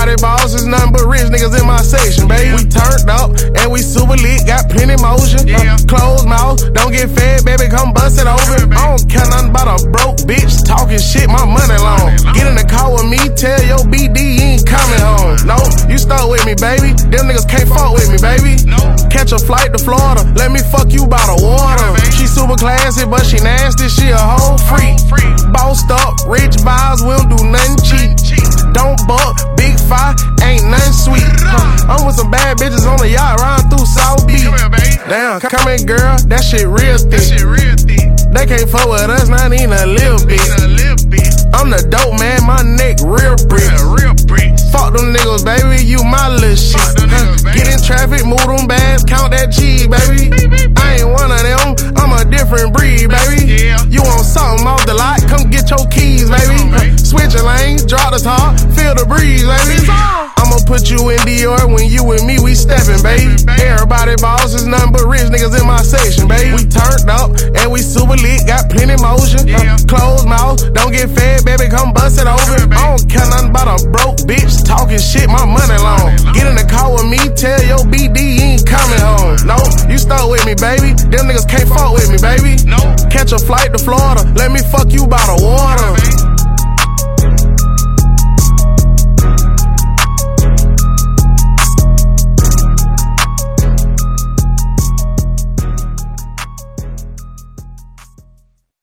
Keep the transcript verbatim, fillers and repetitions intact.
Everybody boss is nothing but rich niggas in my section, baby. We turned up and we super lit, got plenty motion. Yeah. Uh, closed mouth, don't get fed, baby, come bust it open. I don't care nothing about a broke bitch talking shit, my money long. Get in the car with me, tell your B D you ain't coming home. No, you stuck with me, baby. Them niggas can't fuck with me, baby. Catch a flight to Florida, let me fuck you by the water. She super classy, but she nasty, she a whole freak. Bossed up, rich vibes, we don't do nothing cheap. Don't buck, big five, ain't nothing sweet. Huh. I'm with some bad bitches on the yacht, riding through South Beach. Damn, come in, girl, that shit real thick. They can't fuck with us, not even a little bit. I'm the dope man, my neck real brick. Fuck them niggas, baby, you my little shit. Huh. Get in traffic, move them bags, count that cheese, baby. I ain't one of them, I'm a different breed, baby. You want something off the lot, come get your keys, baby. Switch your lanes, drop the top, feel the breeze, baby. I'ma put you in Dior, when you with me, we steppin', baby. Everybody boss is nothing but rich niggas in my section, baby. We turned up and we super lit, got plenty motion. Uh, closed mouth, don't get fed, baby, come bust it open. I don't care nothing about a broke bitch talking shit, my money long. Get in the car with me, tell your B D you ain't coming home. No, you stuck with me, baby. Them niggas can't fuck with me, baby. Catch a flight to Florida, let me fuck you by the water.